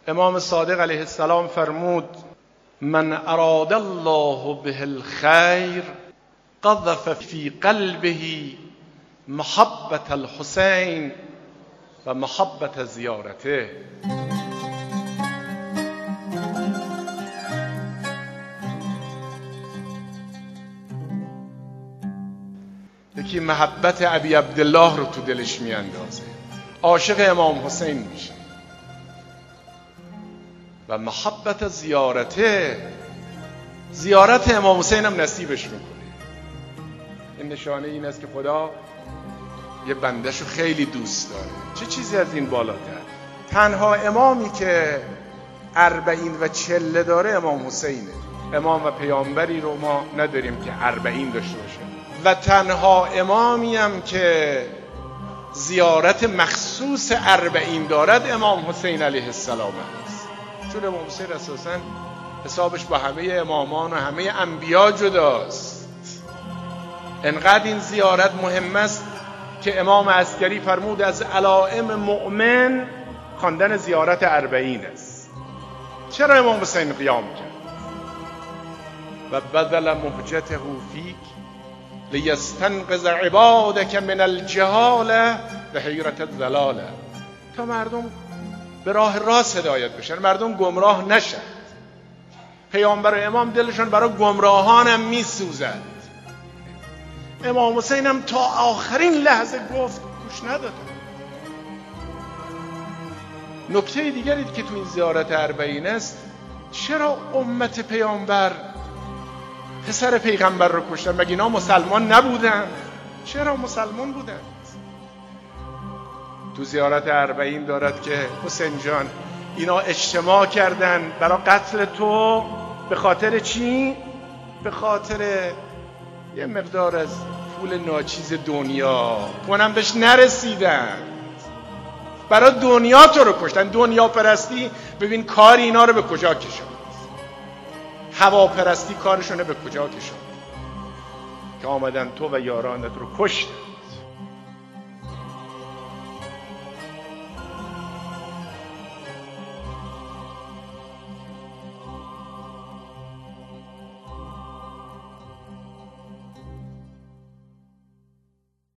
امام صادق علیه السلام فرمود من اراد الله به الخیر قذف فی قلبه محبت الحسین و محبت زیارته. یکی محبت ابی عبدالله رو تو دلش میاندازه، عاشق امام حسین میشه. و محبت زیارته، زیارت امام حسین هم نصیبش میکنه. این نشانه این است که خدا یه بندهشو خیلی دوست داره. چه چیزی از این بالاتر؟ تنها امامی که 40 و 40 داره امام حسینه. امام و پیامبری رو ما نداریم که 40 داشته باشه. و تنها امامی هم که زیارت مخصوص 40 دارد امام حسین علیه السلام است. چون امام حسین اساساً حسابش با همه امامان و همه انبیا جداست. انقدر این زیارت مهم است که امام عسکری فرمود از علائم مؤمن خواندن زیارت 40 است. چرا امام حسین قیام کرد؟ و بذل مهجته فیک لیستنقذ عبادک من الجهاله و حیرت الضلاله، تا مردم به راه راست هدایت بشن، مردم گمراه نشن. پیامبر و امام دلشون برای گمراهان هم میسوزد. امام حسین هم تا آخرین لحظه گفت گوش ندادن. نکته دیگری که تو این زیارت 40 است، چرا امت پیامبر پسر پیغمبر رو کشتن؟ مگه اینا مسلمان نبودن؟ چرا مسلمان بودن؟ تو زیارت 40 دارد که حسین جان اینا اجتماع کردن برای قتل تو. به خاطر چی؟ به خاطر یه مقدار از پول ناچیز دنیا، اونم بهش نرسیدن. برای دنیا تو رو کشتن. دنیا پرستی ببین کار اینا رو به کجا کشوند. هوا پرستی کارشونه به کجا کشوند که آمدن تو و یارانت رو کشتن.